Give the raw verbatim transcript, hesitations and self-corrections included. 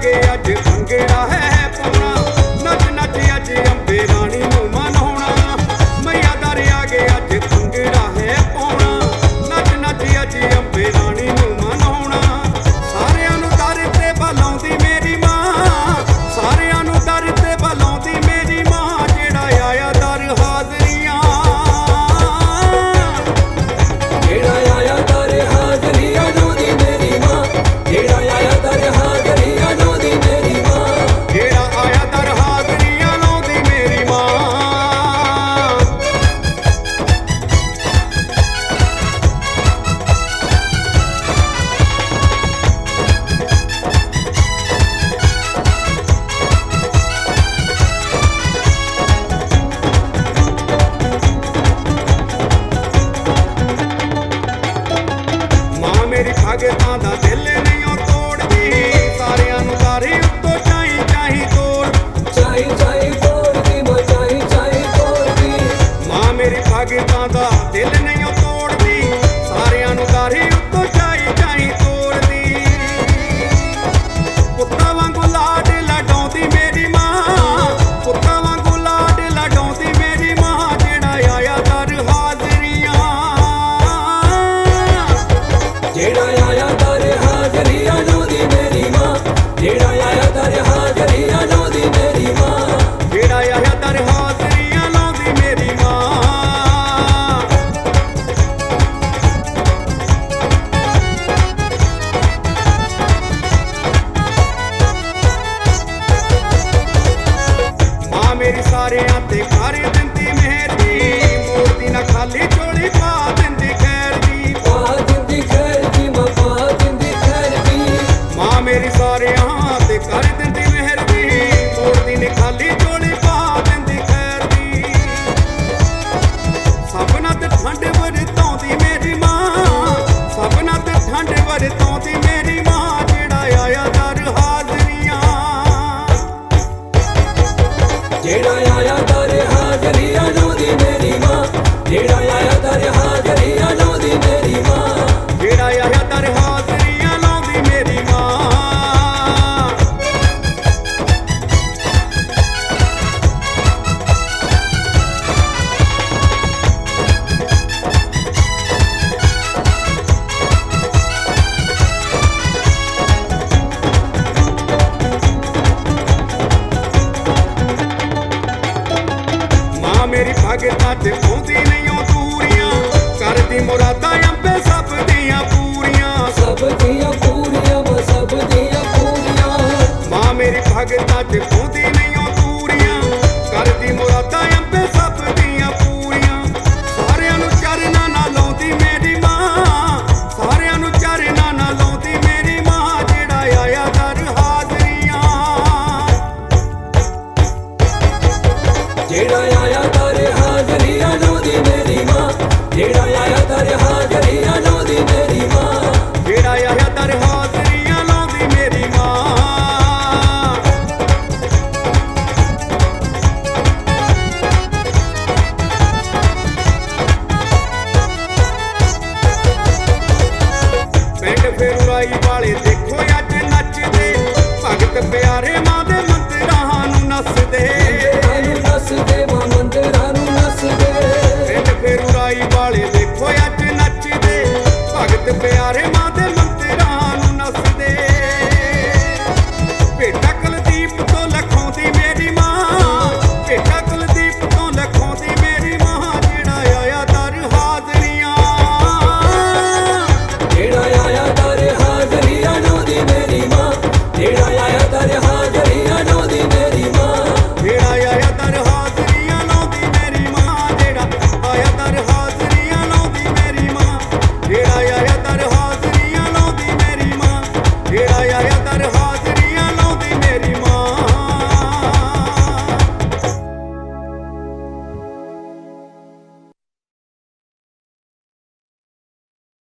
ਕੇ ਅੱਜ ਭੰਗੜਾ ਹੈ ਪਾਉਣਾ, ਨੱਚ ਨੱਚ ਅੱਜ ਅੰਬੇ ਰਾਣੀ ਨੂੰ ਮਨਾਉਣਾ। ਮਈਆ ਦਰ ਆ ਗਏ ਅੱਜ ਭੰਗੜਾ ਹੈ ਪਾਉਣਾ, ਨੱਚ ਨੱਚ ਅੱਜ ਅੰਬੇ ਰਾਣੀ ਨੂੰ ਮਨਾਉਣਾ। ਸਾਰਿਆਂ ਨੂੰ ਦਰ ਤੇ ਬੁਲਾਉਂਦੀ ਮੇਰੀ ਮਾਂ, ਸਾਰਿਆਂ ਨੂੰ ਦਰ ਤੇ ਬੁਲਾਉਂਦੀ ਮੇਰੀ ਮਾਂ, ਜਿਹੜਾ ਆਇਆ ਦਰ ਹਾਜ਼ਰੀਆਂ, ਜਿਹੜਾ ਆਇਆ ਦਰ ਹਾਜ਼ਰੀਆਂ ਲਾਉਂਦੀ ਮੇਰੀ ਮਾਂ, ਜਿਹੜਾ ਆਇਆ ਦਰ ਹਾਜ਼ਰੀਆਂ ਲਾਉਂਦੀ ਮੇਰੀ ਮਾਂ, ਜਿਹੜਾ ਆਇਆ ਦਰ ਹਾਜ਼ਰੀਆਂ ਲਾਉਂਦੀ ਮੇਰੀ ਮਾਂ। ਮਾਂ ਮੇਰੀ ਭਗਤਾਂ ਦਾ ਦਿਲ ਨਹੀਂ ਉਹ ਤੋੜਦੀ, ਸਾਰਿਆਂ ਨੂੰ ਤਾਰੀ ਉੱਤੋਂ ਚਾਈ ਚਾਈ ਤੋੜ, ਚਾਈ ਚਾਈ ਤੋੜਦੀ ਮਾਂ, ਚਾਈ ਚਾਈ ਤੋੜਦੀ। ਮਾਂ ਮੇਰੀ ਭਗਤਾਂ ਦਾ ਦਿਲ ਨਹੀਂ ਉਹ ਤੋੜਦੀ, ਸਾਰਿਆਂ ਨੂੰ ਤਾਰੀ ਉੱਤੋਂ ਚਾਈ ਚਾਈ ਤੋੜਦੀ। ਪੁੱਤਾਂ ਵਾਂਗੂ ਲਾਡ ਲਡਾਉਂਦੀ ਮੇਰੀ ਮਾਂ, ਪੁੱਤਾਂ ਵਾਂਗੂ ਲਾਡ ਲਡਾਉਂਦੀ ਮੇਰੀ ਮਾਂ, ਜਿਹੜਾ ਆਇਆ ਦਰ ਹਾਜ਼ਰੀਆਂ, ਜਿਹੜਾ ਆਇਆ ਦਰ ਹਾਜ਼ਰੀਆਂ ਲਾਉਂਦੀ ਮੇਰੀ ਮਾਂ, ਜਿਹੜਾ ਆਇਆ ਦਰ ਹਾਜ਼ਰੀਆਂ ਲਾਉਂਦੀ ਮੇਰੀ ਮਾਂ, ਜਿਹੜਾ ਆਇਆ ਦਰ ਹਾਜ਼ਰੀਆਂ ਲਾਉਂਦੀ ਮੇਰੀ ਮਾਂ। ਮਾਂ ਮੇਰੀ ਸਾਰਿਆਂ ਤੇ ਕਰ ਦਿੰਦੀ ਮਿਹਰ ਦੀ, ਮੋੜਦੀ ਨਾ ਖਾਲੀ ਝੋਲੀ ਪਾ ਦਿੰਦੀ ਖੈਰ ਦੀ। ਪਾ ਦਿੰਦੀ ਖੈਰ ਦੀ ਮਾਂ, ਪਾ ਦਿੰਦੀ ਖੈਰ ਦੀ। ਮਾਂ ਮੇਰੀ ਸਾਰਿਆਂ ਤੇ ਕਰ ਦਿੰਦੀ ਮਿਹਰ ਦੀ, ਮੋੜਦੀ ਨੀ ਖਾਲੀ ਝੋਲੀ ਪਾ ਦਿੰਦੀ ਖੈਰ ਦੀ। ਸਭਨਾਂ ਤੇ ਠੰਡ ਵਰਤਾਉਂਦੀ ਮੇਰੀ ਮਾਂ, ਸਭਨਾਂ ਤੇ ਠੰਡ ਵਰਤਾਉਂਦੀ ਮੇਰੀ ਮਾਂ, ਜਿਹੜਾ ਆਇਆ ਦਰ ਹਾਜ਼ਰੀਆਂ, ਜਿਹੜਾ ਆਇਆ ਦਰ ਹਾਜ਼ਰੀਆਂ ਲਾਉਂਦੀ ਮੇਰੀ ਮਾਂ, ਜਿਹੜਾ ਆਇਆ ਦਰ ਹਾਜ਼ਰੀਆਂ ਲਾਉਂਦੀ ਮੇਰੀ ਮਾਂ, ਜਿਹੜਾ ਆਇਆ ਦਰ ਹਾਜ਼ਰੀਆਂ ਲਾਉਂਦੀ ਮੇਰੀ ਮਾਂ। ਮਾਂ ਮੇਰੀ ਭਗਤਾਂ ਤੇ ਪਾਉਂਦੀ ਨਹੀਂ ਉਹ ਦੂਰੀਆਂ, ਕਰਦੀ ਮੁਰਾਦਾਂ ਅੰਬੇ ਸਭ ਦੀਆਂ ਪੂਰੀਆਂ। ਸਭ ਦੀਆਂ ਪੂਰੀਆਂ ਮਾਂ, ਸਭ ਦੀਆਂ ਪੂਰੀਆਂ। ਮਾਂ ਮੇਰੀ ਭਗਤਾਂ ਤੇ ਪਾਉਂਦੀ ਨਹੀਂ ਉਹ ਦੂਰੀਆਂ, ਕਰਦੀ ਮੁਰਾਦਾਂ ਅੰਬੇ ਸਭ ਦੀਆਂ ਪੂਰੀਆਂ। ਸਾਰਿਆਂ ਨੂੰ ਚਰਨਾਂ ਨਾਲ ਲਾਉਂਦੀ ਮੇਰੀ ਮਾਂ, ਸਾਰਿਆਂ ਨੂੰ ਚਰਨਾਂ ਨਾਲ ਲਾਉਂਦੀ ਮੇਰੀ ਮਾਂ, ਜਿਹੜਾ ਆਇਆ ਦਰ ਹਾਜ਼ਰੀਆਂ, ਜਿਹੜਾ ਆਇਆ ਦਰ ਹਾਜ਼ਰੀਆਂ ਲਾਉਂਦੀ ਮੇਰੀ ਮਾਂ, ਜਿਹੜਾ ਆਇਆ ਦਰ ਹਾਜ਼ਰੀਆਂ ਲਾਉਂਦੀ ਮੇਰੀ ਮਾਂ, ਜਿਹੜਾ ਆਇਆ ਦਰ ਹਾਜ਼ਰੀਆਂ ਲਾਉਂਦੀ ਮੇਰੀ ਮਾਂ। ਪਿੰਡ ਫੇਰੂਰਾਈ ਵਾਲੇ ਦੇਖੋ ਅੱਜ ਨੱਚਦੇ, ਭਗਤ ਪਿਆਰੇ ਮਾਂ ਦੇ ਮੰਦਿਰਾਂ ਨੂੰ ਨੱਸਦੇ। ਮੰਦਿਰਾਂ ਨੂੰ ਨੱਸਦੇ ਮਾਂ, ਮੰਦਿਰਾਂ ਨੂੰ ਨੱਸਦੇ। ਪਿੰਡ ਫੇਰੂਰਾਈ ਵਾਲੇ ਦੇਖੋ ਅੱਜ ਨੱਚਦੇ, ਭਗਤ ਪਿਆਰੇ ਮਾਂ